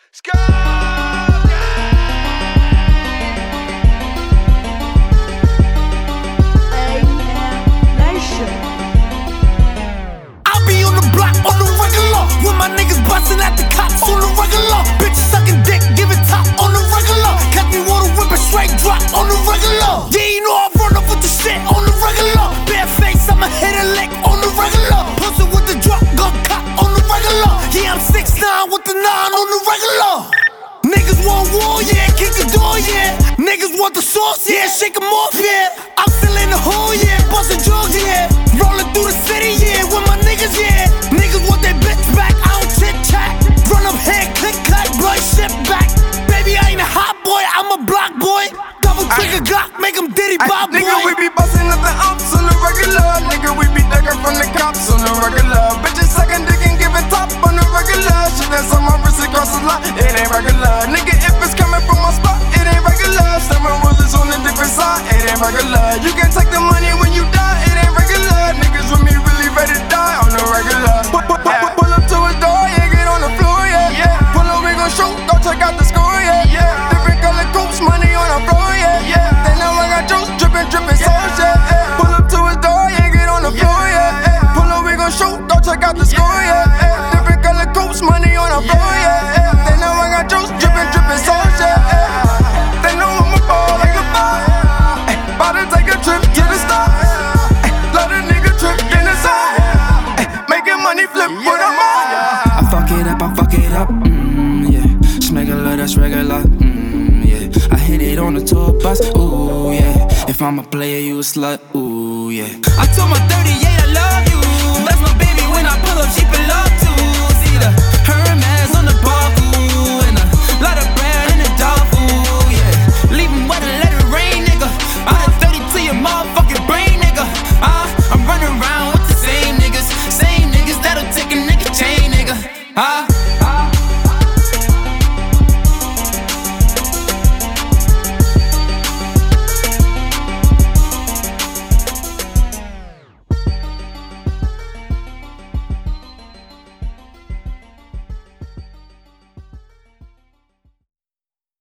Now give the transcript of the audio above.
I'll be on the block on the regular, with my niggas bustin' at the cops on the regular. Bitches sucking dick, giving top on the regular. Catch me water whipping straight drop on the regular. Yeah, you know I run up with the shit on the regular. Bare face, I'ma hit a lick on the regular. Pussy with the drop, gun cop on the regular. Yeah, I'm 6'9" with the 9 on the regular. Niggas want war, yeah, kick the door, yeah. Niggas want the sauce, yeah, shake 'em off, yeah. I'm still in the hole, yeah, bustin' drugs, yeah. Rollin' through the city, yeah, with my niggas, yeah. Niggas want their bitch back, I don't chit-chat. Run up here, click, clack, blow shit back. Baby, I ain't a hot boy, I'm a block boy. Double trigger Glock, make 'em diddy bop, boy. Nigga, we be bustin' up the ops on the regular. Nigga, we be duckin' from the cops on the regular. Bitches suckin' dick and giving top on the regular. Shit that's on my wrist across the lot, it ain't regular. Nigga, if it's coming from my spot, it ain't regular. Seven rulers on a different side, it ain't regular. You can take the money when you die, it ain't regular. Niggas with me really ready to die on the regular. Pull up to his door, yeah, get on the floor, yeah. Pull up, we gon' shoot, go check out the score, yeah. Different color coupes, money on the floor, yeah. They know I got juice, drippin', sauce, yeah. Pull up to his door, yeah, get on the floor, yeah. Pull up, we gon' shoot, go check out the score, yeah. Different color coupes, money on the floor, yeah. They know I got juice, drippin', sauce, yeah. They know I'm a ball, like a ball. Bout to take a trip to the stars. Let a nigga trip in the side. Making money flip with a mom. I fuck it up, yeah. Smegular, that's regular, yeah. I hit it on the tour bus, ooh, yeah. If I'm a player, you a slut, ooh, yeah. I told my 38 I love you. That's my baby when I pull up, she love